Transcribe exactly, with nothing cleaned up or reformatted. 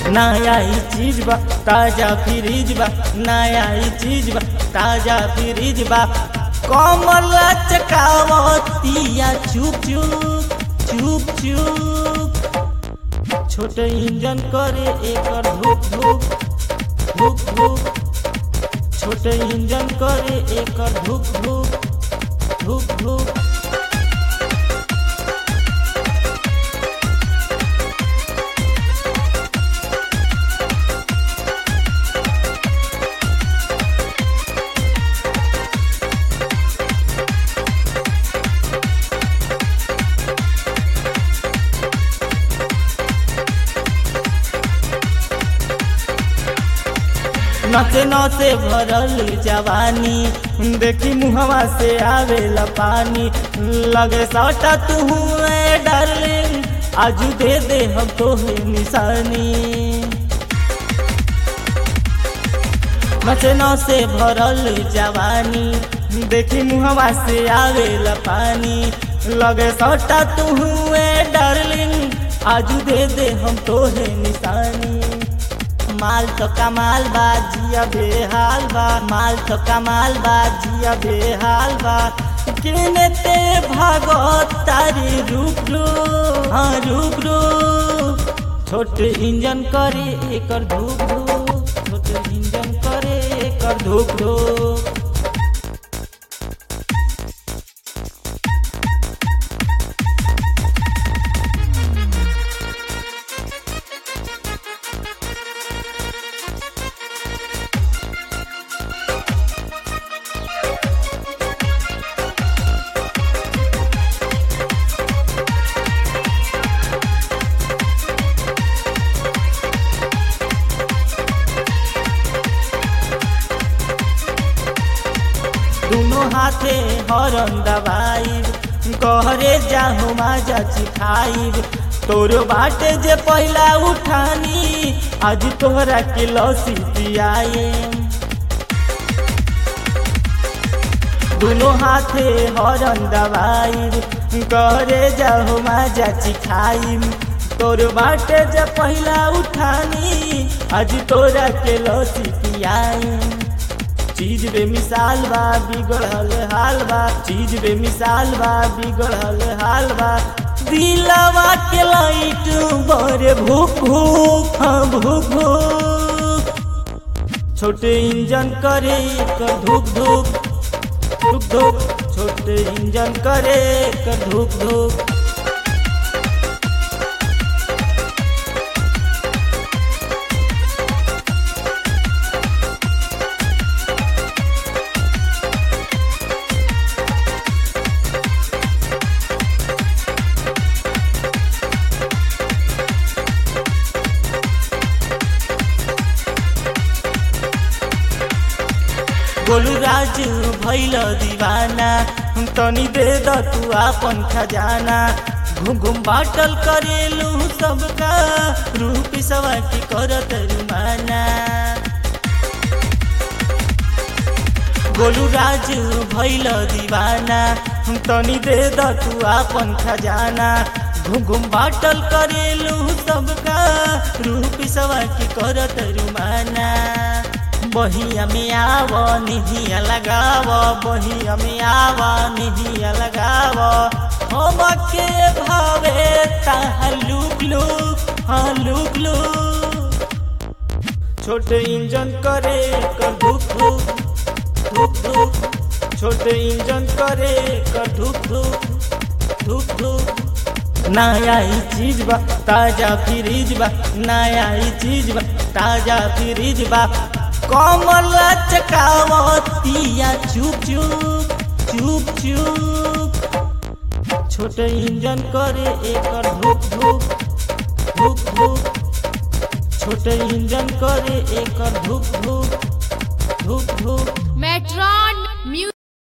नया ही चीज बा ताजा फ्रिज बा, नया ही चीज बा ताजा फ्रिज बा। कमल चकावतिया चुप चुप चुप चुप, छोटे इंजन करे एकर धुक धुक धुक धुक, छोटे इंजन करे एकर धुक धुक धुक धुक। नचे नचे भरल जवानी, देखी मुहवा से आवेला पानी। लगे सटा तू डार्लिंग, आज दे दे हम तोहे निशानी। नचे नचे भरल जवानी, देखी मुहवा से आवेला पानी। लगे सटा तू डार्लिंग, आज दे दे हम तोहे निशानी। माल तो कमाल बा जिया बेहाल बा, माल तो कमाल बा जिया बेहाल बा। किने ते भागो तारी रुक रुक हाँ रुक रुक, छोटे इंजन करे एकर धुक धुक, छोटे इंजन करे एकर धुक धुक। दोनों हाथे हरन दबाई, कहरे जाहु माजा चिखाई। तोर बाटे जे पहला उठानी, आज तोहरा के लौसी पियाए। दोनों हाथे हरन दबाई, कहरे जाहु माजा चिखाई। तोर बाटे जे पहला उठानी, आज तोरा के लौसी पियाए। चीज बेमिसाल बा बिगड़ल हाल बा, चीज बेमिसाल बा बिगड़ल हाल बा। दिलवा के लाइट बड़े भूख भूख हाँ भूख भूख, छोटे इंजन करे कर धुक धुक धुक धुक, छोटे इंजन करे कर धुक धुक। गोलू राज भैल दीवाना, तनी दे द तू आपन खजाना। घूम घूम बाटल करेलू सबका, रूप सवा की करत रुमाना। गोलू राज भैल दीवाना, तनी दे द तू आपन खजाना। घूम घूम बाटल करेलू सबका, रूप सवा की करत रुमाना। बहिया में आव निहिया लगाव, बहिया में आव निहिया लगाव। हम के भावे ताहा लुक लुक हाँ लुक लुक, छोटे इंजन करे कर धुक धुक धुक धुक, छोटे इंजन करे कर धुक धुक धुक धुक। नया ही चीज बा ताजा फ्रिज बा, नया ही चीज बा ताजा फ्रिज बा। कमल चकावतिया चुप चुप चुप चुप, छोटे इंजन करे एकर धुक धुक धुक धुक, छोटे इंजन करे एकर धुक धुक धुक धुक। Metron music.